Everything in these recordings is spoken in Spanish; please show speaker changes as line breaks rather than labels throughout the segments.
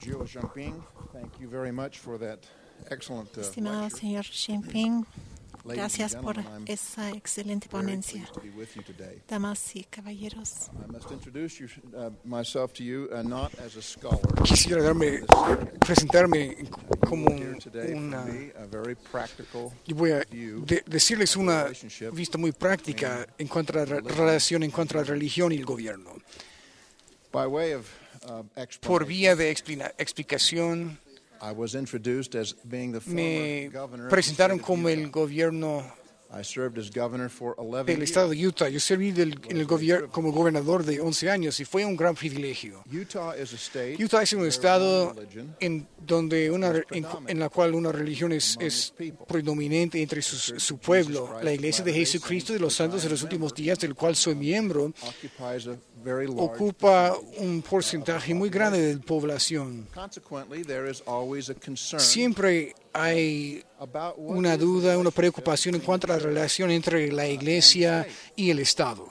Gio Jinping, thank you very much for that excellent
Estimado
lecture.
señor Jinping,
Ladies and
gracias por
gentlemen, I'm
esa excelente
very
ponencia.
pleased to be with you today.
Damas y caballeros,
I must introduce myself to you not as a scholar.
Quisiera presentarme como
Here today from
una...
me, a very practical
Yo voy a
view
decirles una vista muy práctica en cuanto a la relación en cuanto a la religión y el gobierno.
by way of
Por vía
explanation.
de explicación,
I was introduced as being the former
me
governor of the
presentaron
state of
como el
Utah.
gobierno
I served as governor for 11
del
years.
estado de Utah. Yo serví como gobernador de 11 años y fue un gran privilegio.
Utah is a state
Utah es un
where
estado
one religion
en la cual una religión es predominante entre su pueblo, la Iglesia de Jesucristo de los Santos de los Últimos Días, del cual soy miembro,
occupies a very large
ocupa un porcentaje muy grande de la población.
Consequently, there is always a concern
Siempre hay
about what
una
is the
duda, una
relationship
preocupación en cuanto a la relación entre la Iglesia y el Estado.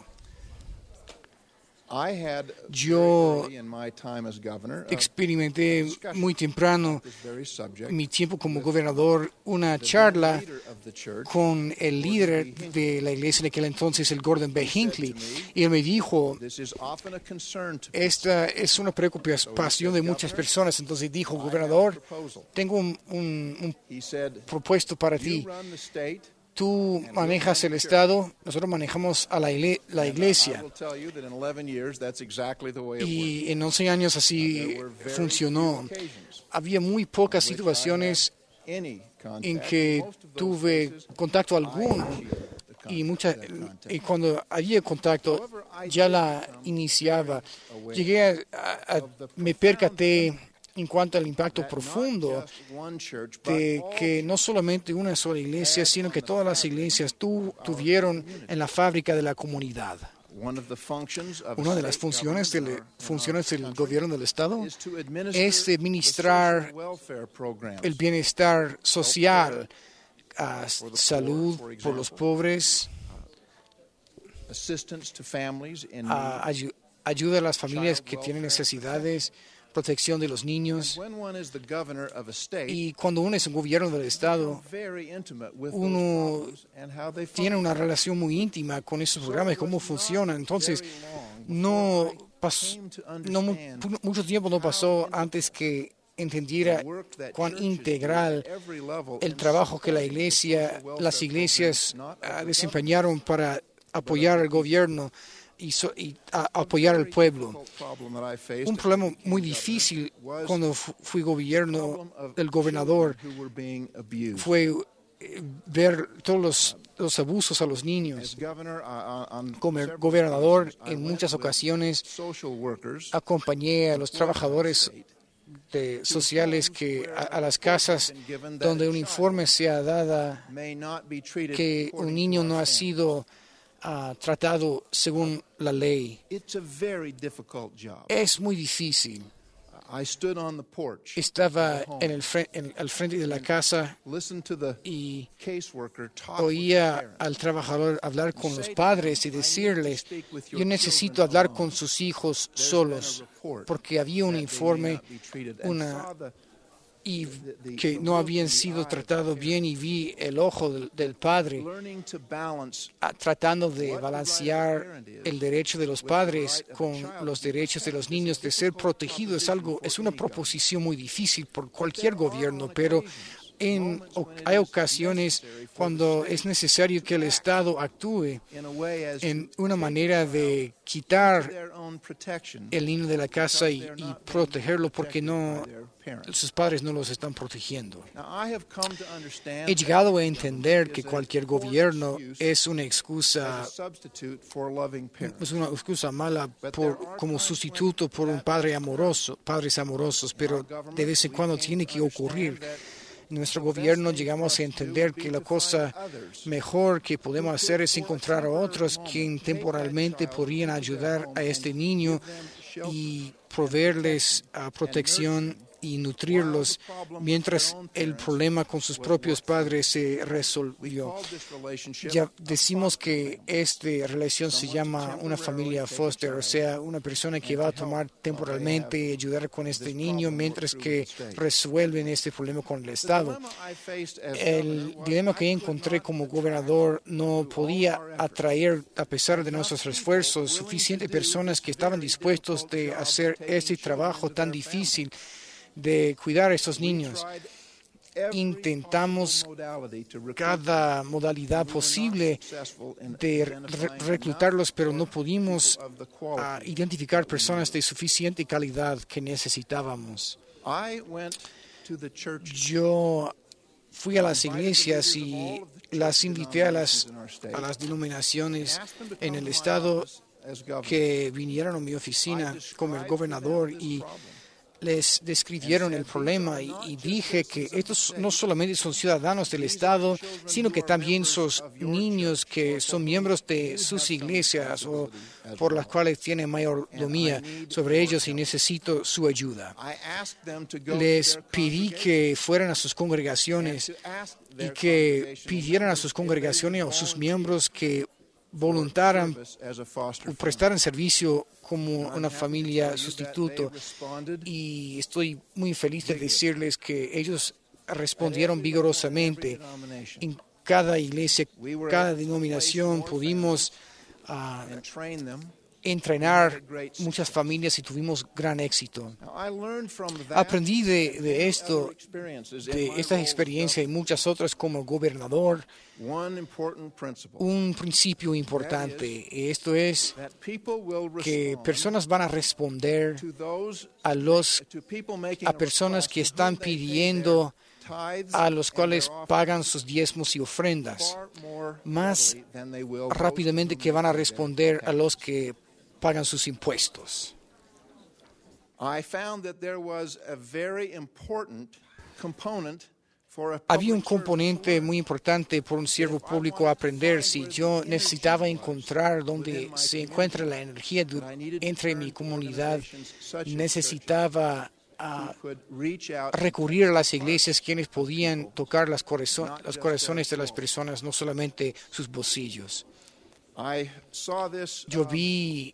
I had
Yo
very early in my time as governor
Experimenté muy temprano
this very subject.
en mi tiempo como gobernador una charla
Leader of the church
con el líder de la iglesia en aquel entonces, el Gordon B. Hinckley, y él me dijo,
this is often a concern to
esta es una preocupación de muchas personas. Entonces dijo, gobernador, tengo un
he said
propuesto para
you
ti.
run the state.
Tú manejas el Estado, nosotros manejamos a la
I
iglesia.
will tell you that in 11 years that's exactly the way it worked.
Y en 11 años así
There were very
funcionó.
few occasions
Había muy pocas
which I
situaciones
had any contact.
en que
Most of those
tuve
cases,
contacto
I
alguno.
initiated the
Y,
that contact.
y cuando había contacto ya la iniciaba. Me percaté en cuanto al impacto
That
profundo
not just one church, but
de
all
que no solamente una sola iglesia, sino que todas las iglesias tuvieron en la fábrica de la comunidad.
one of the functions of a
Una de las
state
funciones
government
funciones del gobierno del Estado
is to administer
es administrar
the social welfare programs.
el bienestar social, salud por los pobres,
Assistance to families in need.
ayuda a las familias que tienen necesidades, protección de los niños.
When one is the governor of a state,
Y cuando uno es un gobierno del Estado,
very intimate with
uno
those programs and how they
tiene
function.
una relación muy íntima con esos programas y cómo funcionan. Entonces, no pasó, mucho tiempo no pasó antes que entendiera cuán integral el trabajo que las iglesias desempeñaron para apoyar al gobierno y apoyar al pueblo. Un problema muy difícil cuando fui el gobernador fue ver todos los abusos a los niños. Como gobernador, en muchas ocasiones acompañé a los trabajadores sociales a las casas donde un informe se ha dado que un niño no ha sido tratado según la ley. Es muy difícil. Estaba al frente de la casa y oía al trabajador hablar con los padres y decirles, yo necesito hablar con sus hijos solos, porque había un informe y que no habían sido tratados bien, y vi el ojo del padre tratando de balancear el derecho de los padres con los derechos de los niños de ser protegidos. Es una proposición muy difícil por cualquier gobierno, pero hay ocasiones cuando es necesario que el Estado actúe en una manera de quitar el niño de la casa y protegerlo porque sus padres no los están protegiendo. He llegado a entender que cualquier gobierno es una excusa mala como sustituto por padres amorosos, pero de vez en cuando tiene que ocurrir. En nuestro gobierno llegamos a entender que la cosa mejor que podemos hacer es encontrar a otros que temporalmente podrían ayudar a este niño y proveerles protección y nutrirlos mientras el problema con sus propios padres se resolvió. Ya decimos que esta relación se llama una familia foster, o sea, una persona que va a tomar temporalmente y ayudar con este niño mientras que resuelven este problema con el Estado. El dilema que encontré como gobernador, no podía atraer, a pesar de nuestros esfuerzos, suficientes personas que estaban dispuestos de hacer este trabajo tan difícil de cuidar a estos niños. Intentamos cada modalidad posible de reclutarlos, pero no pudimos identificar personas de suficiente calidad que necesitábamos. Yo fui a las iglesias y las invité a las denominaciones en el estado que vinieron a mi oficina con el gobernador y les describieron el problema y dije que estos no solamente son ciudadanos del Estado, sino que también son niños que son miembros de sus iglesias o por las cuales tienen mayordomía sobre ellos y necesito su ayuda. Les pedí que fueran a sus congregaciones y que pidieran a sus congregaciones o sus miembros que voluntaran o prestaran servicio como una familia sustituto, y estoy muy feliz de decirles que ellos respondieron vigorosamente. En cada iglesia, cada denominación pudimos entrenar muchas familias y tuvimos gran éxito. Aprendí de esto, de estas experiencias y muchas otras como gobernador, un principio importante. Esto es que personas van a responder a personas que están pidiendo, a los cuales pagan sus diezmos y ofrendas, más rápidamente que van a responder a los que pagan sus impuestos. Había un componente muy importante por un siervo público a aprender. Si yo necesitaba encontrar dónde se encuentra la energía entre mi comunidad, necesitaba recurrir a las iglesias, quienes podían tocar los corazones de las personas, no solamente sus bolsillos. Yo vi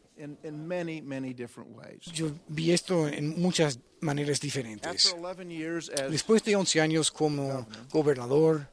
esto en muchas maneras diferentes. Después de 11 años como gobernador,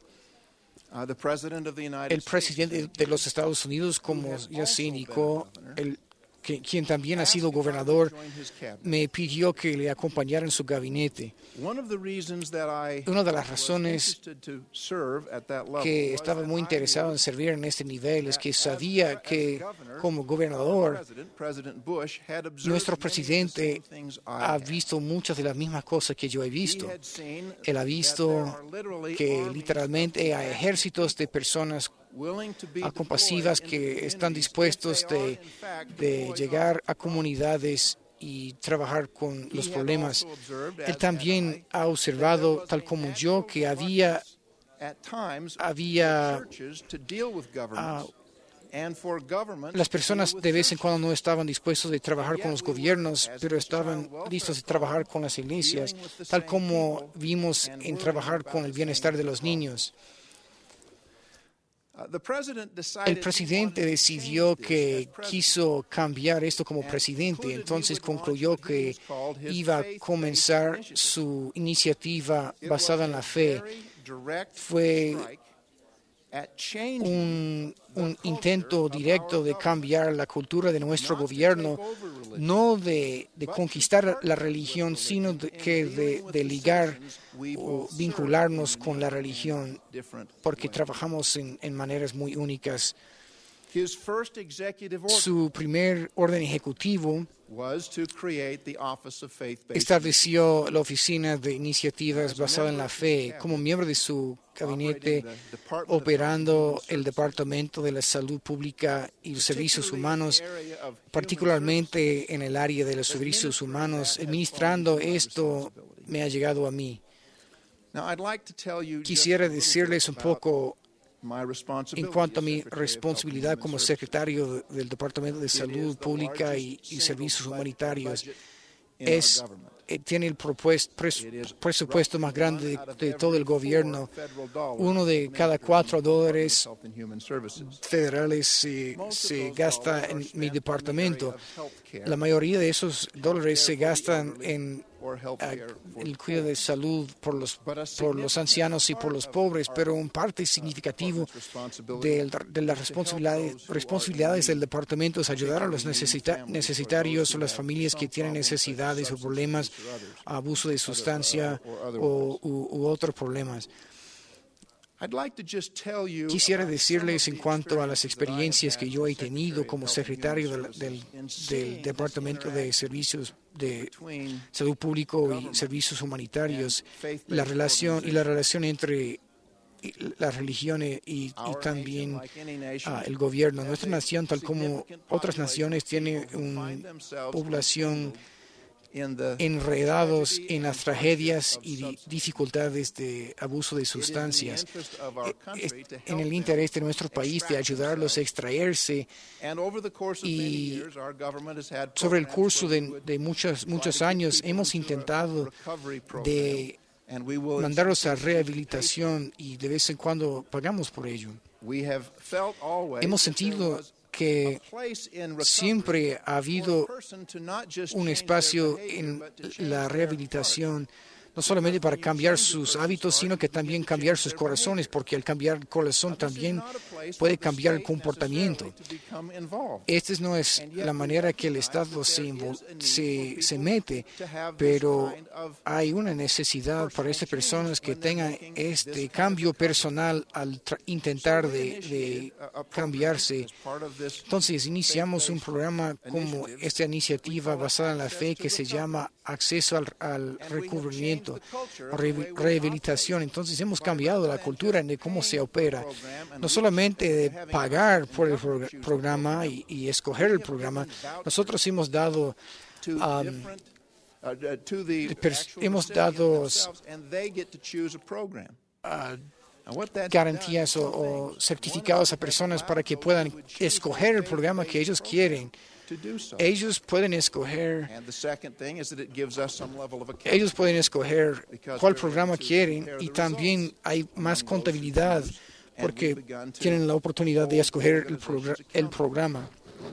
el presidente de los Estados Unidos, como ya se indicó, quien también ha sido gobernador, me pidió que le acompañara en su gabinete. Una de las razones que estaba muy interesado en servir en este nivel es que sabía que como gobernador, nuestro presidente ha visto muchas de las mismas cosas que yo he visto. Él ha visto que literalmente hay ejércitos de personas compasivas que están dispuestos de llegar a comunidades y trabajar con los problemas. Él también ha observado, tal como yo, que había las personas de vez en cuando no estaban dispuestos de trabajar con los gobiernos, pero estaban listos de trabajar con las iglesias, tal como vimos en trabajar con el bienestar de los niños. El presidente decidió que quiso cambiar esto como presidente, entonces concluyó que iba a comenzar su iniciativa basada en la fe. Fue un intento directo de cambiar la cultura de nuestro gobierno, no de conquistar la religión, sino de ligar o vincularnos con la religión, porque trabajamos en maneras muy únicas. Su primer orden ejecutivo estableció la Oficina de Iniciativas Basada en la Fe como miembro de su gabinete, operando el Departamento de la Salud Pública y los Servicios Humanos, particularmente en el área de los servicios humanos. Administrando esto me ha llegado a mí. Quisiera decirles un poco en cuanto a mi responsabilidad como secretario del Departamento de Salud Pública y Servicios Humanitarios. Es tiene el presupuesto más grande de todo el gobierno. Uno de cada $4 federales se gasta en mi departamento. La mayoría de esos dólares se gastan en el cuidado de salud por los ancianos y por los pobres, pero un parte significativo de las responsabilidades del departamento es ayudar a los necesitarios o las familias que tienen necesidades o problemas, abuso de sustancia u otros problemas. Quisiera decirles en cuanto a las experiencias que yo he tenido como secretario del Departamento de Servicios de Salud Público y Servicios Humanitarios, la relación entre la religión y también el gobierno. Nuestra nación, tal como otras naciones, tiene una población enredados en las tragedias y dificultades de abuso de sustancias. En el interés de nuestro país de ayudarlos a extraerse, y sobre el curso de muchos años hemos intentado de mandarlos a rehabilitación y de vez en cuando pagamos por ello. Hemos sentido que siempre ha habido un espacio en la rehabilitación, no solamente para cambiar sus hábitos, sino que también cambiar sus corazones, porque al cambiar el corazón también puede cambiar el comportamiento. Esta no es la manera que el Estado se mete, pero hay una necesidad para estas personas que tengan este cambio personal al intentar de cambiarse. Entonces iniciamos un programa como esta iniciativa basada en la fe que se llama Acceso al Recubrimiento, rehabilitación. Entonces hemos cambiado la cultura de cómo se opera, no solamente de pagar por el programa y escoger el programa. Nosotros hemos dado garantías o certificados a personas para que puedan escoger el programa que ellos quieren. Ellos pueden escoger cuál programa quieren, y también hay más contabilidad porque tienen la oportunidad de escoger el programa.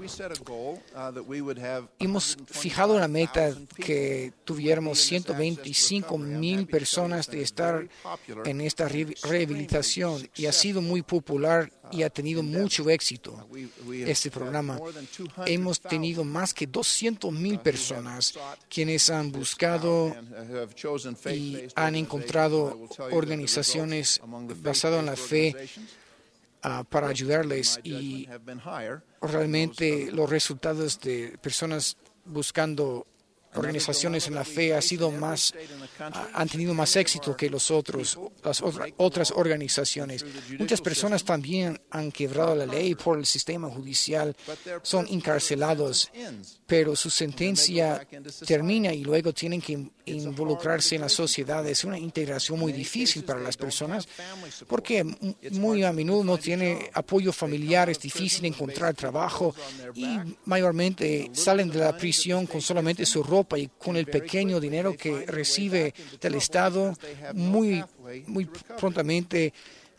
Hemos fijado una meta que tuviéramos 125,000 personas de estar en esta rehabilitación, y ha sido muy popular y ha tenido mucho éxito este programa. Hemos tenido más que 200,000 personas quienes han buscado y han encontrado organizaciones basadas en la fe para ayudarles, y realmente los resultados de personas buscando organizaciones en la fe han tenido más éxito que las otras organizaciones. Muchas personas también han quebrado la ley por el sistema judicial, son encarcelados, pero su sentencia termina y luego tienen que involucrarse en la sociedad. Es una integración muy difícil para las personas porque muy a menudo no tiene apoyo familiar, es difícil encontrar trabajo y mayormente salen de la prisión con solamente su ropa y con el pequeño dinero que recibe del Estado. Muy prontamente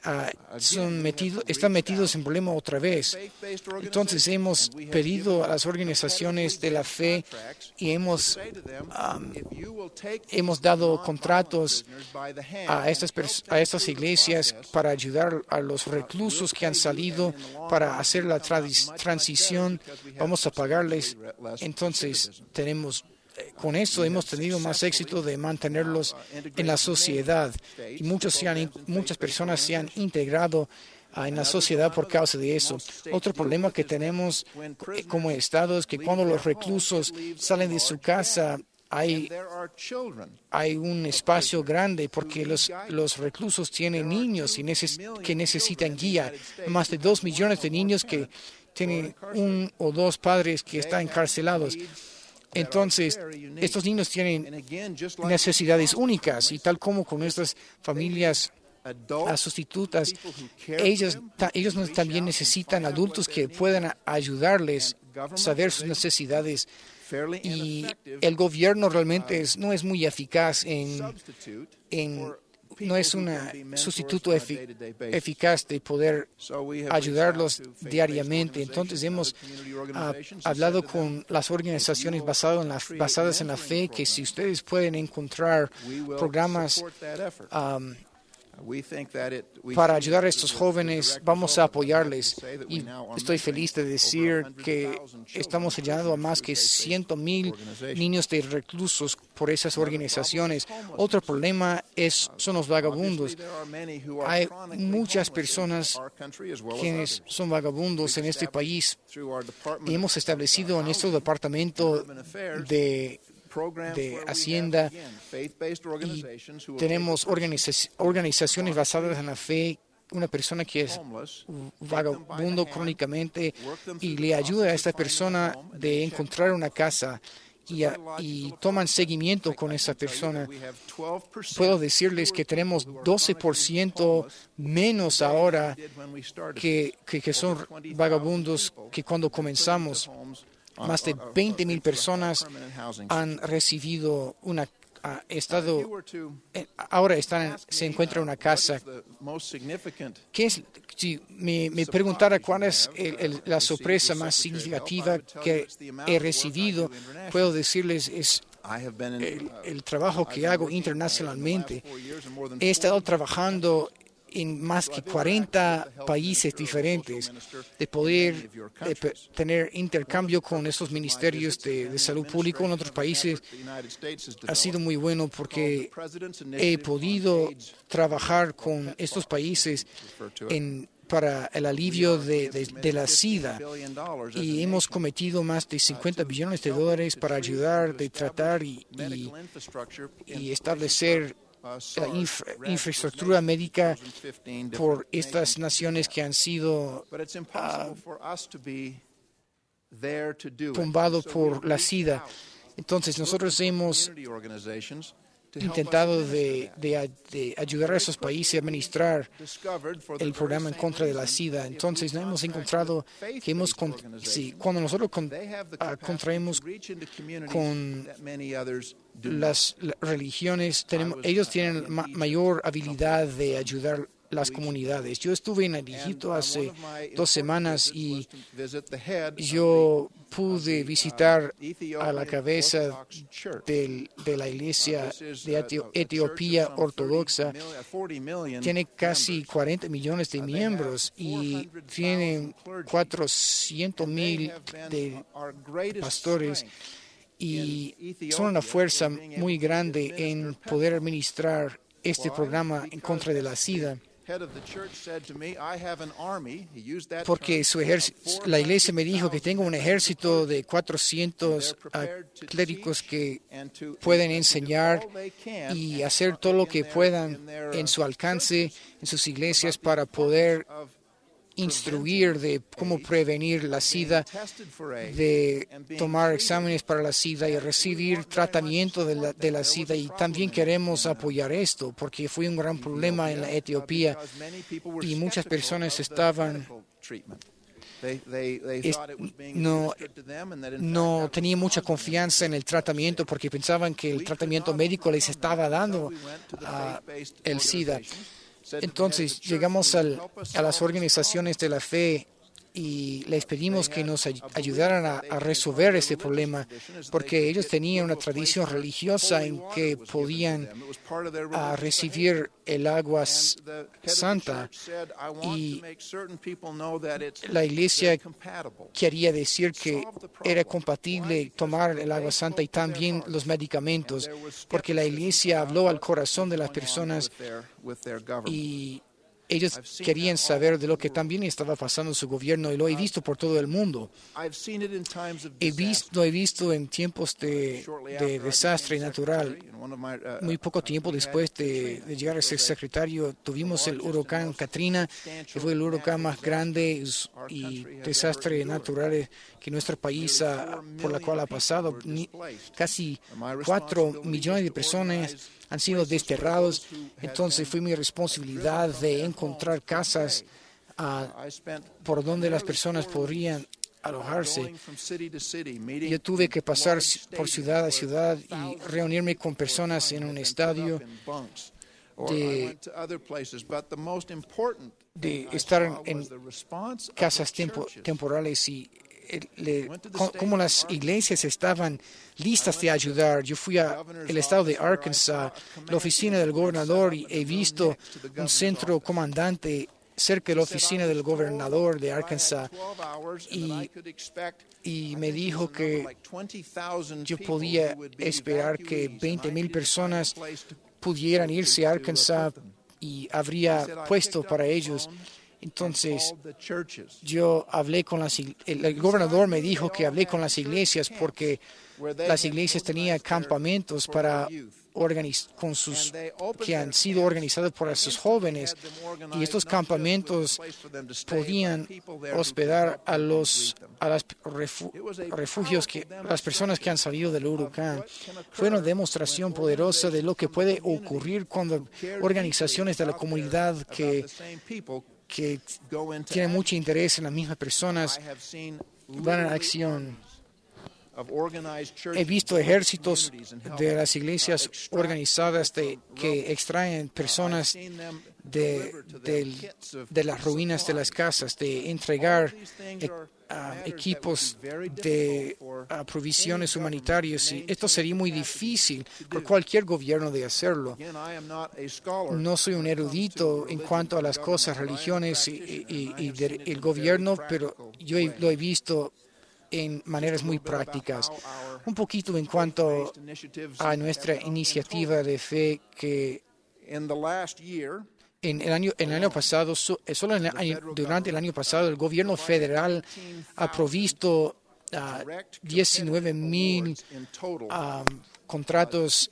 están metidos en problema otra vez. Entonces hemos pedido a las organizaciones de la fe y hemos dado contratos a estas iglesias para ayudar a los reclusos que han salido para hacer la transición. Vamos a pagarles. Entonces con eso hemos tenido más éxito de mantenerlos en la sociedad, y muchas personas se han integrado en la sociedad por causa de eso. Otro problema que tenemos como Estado es que cuando los reclusos salen de su casa hay un espacio grande porque los reclusos tienen niños que necesitan guía. Más de 2 millones de niños que tienen 1 o 2 padres que están encarcelados. Entonces, estos niños tienen necesidades únicas, y tal como con estas familias sustitutas, ellos también necesitan adultos que puedan ayudarles a saber sus necesidades. y el gobierno realmente no es muy eficaz no es un sustituto eficaz de poder ayudarlos diariamente. Entonces hemos hablado con las organizaciones basadas en la fe que si ustedes pueden encontrar programas para ayudar a estos jóvenes, vamos a apoyarles. Y estoy feliz de decir que estamos ayudando a más que 100,000 niños de reclusos por esas organizaciones. Otro problema son los vagabundos. Hay muchas personas quienes son vagabundos en este país y hemos establecido en nuestro departamento de Hacienda y tenemos organizaciones basadas en la fe. Una persona que es vagabundo crónicamente y le ayuda a esta persona de encontrar una casa y toman seguimiento con esa persona. Puedo decirles que tenemos 12% menos ahora que son vagabundos que cuando comenzamos. Más de 20,000 personas han recibido ahora se encuentra una casa. Si me preguntara cuál es la sorpresa más significativa que he recibido, puedo decirles es el trabajo que hago internacionalmente. He estado trabajando en más que 40 países diferentes, de poder tener intercambio con estos ministerios de salud pública en otros países. Ha sido muy bueno porque he podido trabajar con estos países para el alivio de la SIDA y hemos cometido más de $50 billones para ayudar, de tratar y establecer la infraestructura médica por estas naciones que han sido tumbadas por la SIDA. Entonces nosotros hemos intentado de ayudar a esos países a administrar el programa en contra de la SIDA. Entonces no hemos encontrado que cuando nosotros contraemos con las religiones, ellos tienen mayor habilidad de ayudar las comunidades. Yo estuve en Egipto hace 2 semanas y yo pude visitar a la cabeza de la iglesia de Etiopía ortodoxa. Tiene casi 40 millones de miembros y tienen 400,000 de pastores y son una fuerza muy grande en poder administrar este programa en contra de la SIDA. Porque la iglesia me dijo que tengo un ejército de 400 clérigos que pueden enseñar y hacer todo lo que puedan en su alcance, en sus iglesias, para poder instruir de cómo prevenir la SIDA, de tomar exámenes para la SIDA y recibir tratamiento de la SIDA. Y también queremos apoyar esto porque fue un gran problema en la Etiopía y muchas personas no tenían mucha confianza en el tratamiento porque pensaban que el tratamiento médico les estaba dando el SIDA. Entonces llegamos a las organizaciones de la fe y les pedimos que nos ayudaran a resolver este problema, porque ellos tenían una tradición religiosa en que podían recibir el agua santa, y la iglesia quería decir que era compatible tomar el agua santa y también los medicamentos, porque la iglesia habló al corazón de las personas y ellos querían saber de lo que también estaba pasando en su gobierno, y lo he visto por todo el mundo. Lo he visto en tiempos de desastre natural. Muy poco tiempo después de llegar a ser secretario, tuvimos el huracán Katrina, que fue el huracán más grande y desastre natural que nuestro país por la cual ha pasado. Casi 4 millones de personas han sido desterrados. Entonces fue mi responsabilidad de encontrar casas por donde las personas podrían alojarse. Yo tuve que pasar por ciudad a ciudad y reunirme con personas en un estadio, de estar en casas temporales y cómo las iglesias estaban listas de ayudar. Yo fui al estado de Arkansas, la oficina del gobernador, y he visto un centro comandante cerca de la oficina del gobernador de Arkansas, y me dijo que yo podía esperar que 20,000 personas pudieran irse a Arkansas y habría puesto para ellos. Entonces, yo hablé con el gobernador me dijo que hablé con las iglesias porque las iglesias tenían campamentos para que han sido organizados por esos jóvenes, y estos campamentos podían hospedar a los refugios, las personas que han salido del huracán. Fue una demostración poderosa de lo que puede ocurrir cuando organizaciones de la comunidad que tienen mucho interés en las mismas personas van a acción. He visto ejércitos de las iglesias organizadas que extraen personas de las ruinas de las casas, de entregar equipos de provisiones humanitarias. Y esto sería muy difícil por cualquier gobierno de hacerlo. No soy un erudito en cuanto a las cosas, religiones y del gobierno, pero yo lo he visto en maneras muy prácticas. Un poquito en cuanto a nuestra iniciativa de fe, que en el año pasado, durante el año pasado, el gobierno federal ha provisto 19,000 contratos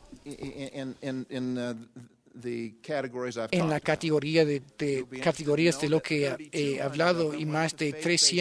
en la categoría de categorías de lo que he hablado, y más de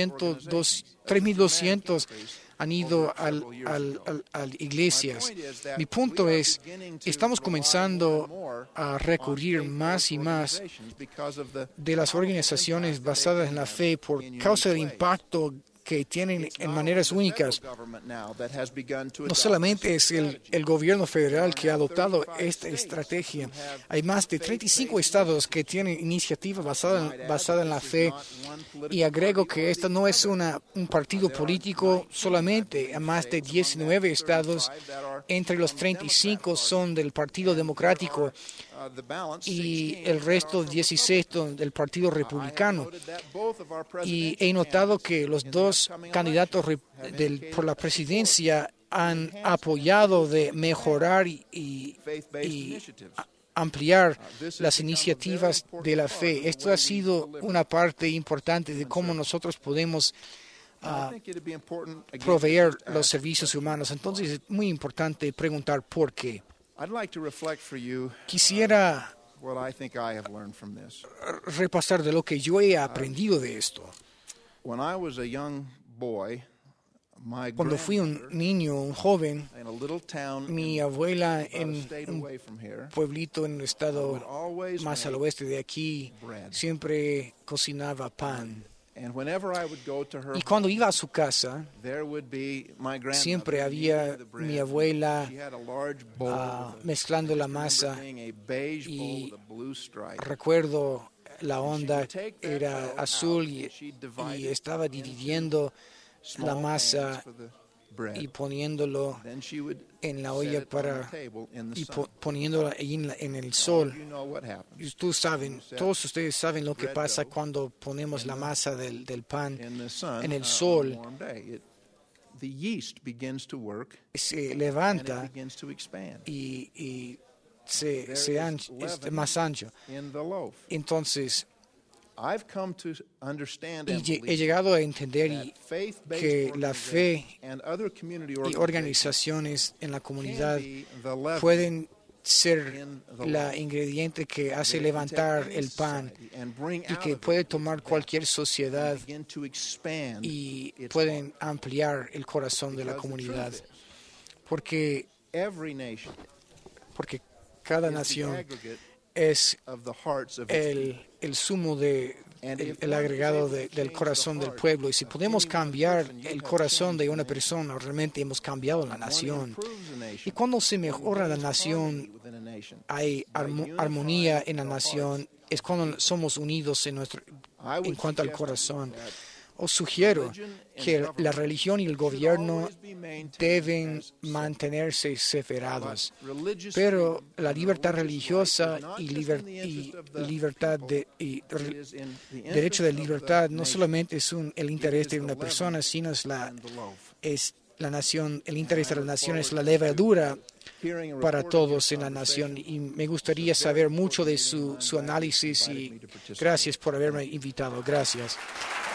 3,200 han ido a iglesias. Mi punto es, estamos comenzando a recurrir más y más de las organizaciones basadas en la fe por causa del impacto que tienen en maneras únicas. No solamente es el gobierno federal que ha adoptado esta estrategia. Hay más de 35 estados que tienen iniciativa basada en la fe, y agrego que esto no es un partido político solamente. Hay más de 19 estados, entre los 35 son del Partido Democrático y el resto 16 del Partido Republicano. Y he notado que los dos candidatos por la presidencia han apoyado de mejorar y ampliar las iniciativas de la fe. Esto ha sido una parte importante de cómo nosotros podemos proveer los servicios humanos. Entonces es muy importante preguntar por qué. Quisiera repasar de lo que yo he aprendido de esto. Cuando fui un niño, un joven, mi abuela en un pueblito en el estado más al oeste de aquí siempre cocinaba pan. Y cuando iba a su casa, siempre había mi abuela mezclando la masa, y recuerdo la onda era azul y estaba dividiendo la masa y poniéndolo en la olla y poniéndola ahí en el sol. Y todos ustedes saben lo que pasa cuando ponemos la masa del pan en el sol. Se levanta y es más ancho. Entonces, he llegado a entender que la fe y organizaciones en la comunidad pueden ser la ingrediente que hace levantar el pan, y que puede tomar cualquier sociedad y pueden ampliar el corazón de la comunidad. Porque cada nación es el sumo de el agregado del corazón del pueblo. Y si podemos cambiar el corazón de una persona, realmente hemos cambiado la nación. Y cuando se mejora la nación, hay armonía en la nación, es cuando somos unidos en cuanto al corazón. Os sugiero que la religión y el gobierno deben mantenerse separados, pero la libertad religiosa y derecho de libertad no solamente es el interés de una persona, sino es la nación, el interés de la nación es la levadura para todos en la nación. Y me gustaría saber mucho de su análisis y gracias por haberme invitado. Gracias.